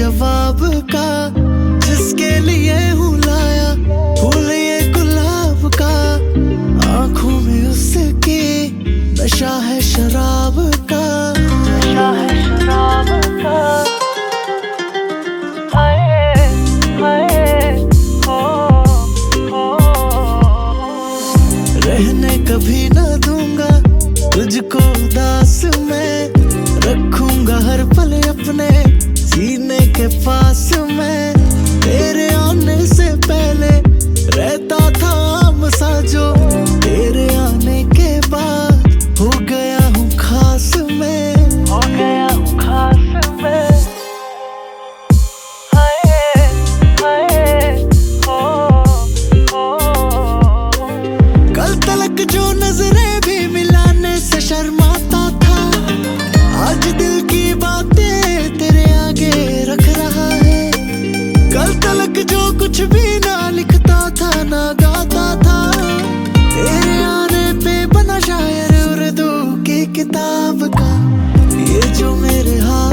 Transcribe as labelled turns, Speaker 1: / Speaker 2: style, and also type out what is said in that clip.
Speaker 1: जवाब का, जिसके लिए हूँ लाया फूल ये गुलाब का। आंखों में उसके नशा है शराब का, नशा है शराब का। रहने कभी ना दूंगा तुझको उदास मैं, रखूंगा हर पल अपने सीने के पास मैं। तेरे आने से पहले रहता था आम सा जो, तेरे आने के बाद हो गया हूँ खास मैं, हो गया हूँ खास मैं। कल तलक जो नजरें भी मिलाने से शर्माता था, आज दिल की बातें तेरे आगे रख रहा है। कल तलक जो कुछ भी ना लिखता था ना गाता था, तेरे आने पे बना शायर उर्दू की किताब का। ये जो मेरे हाथ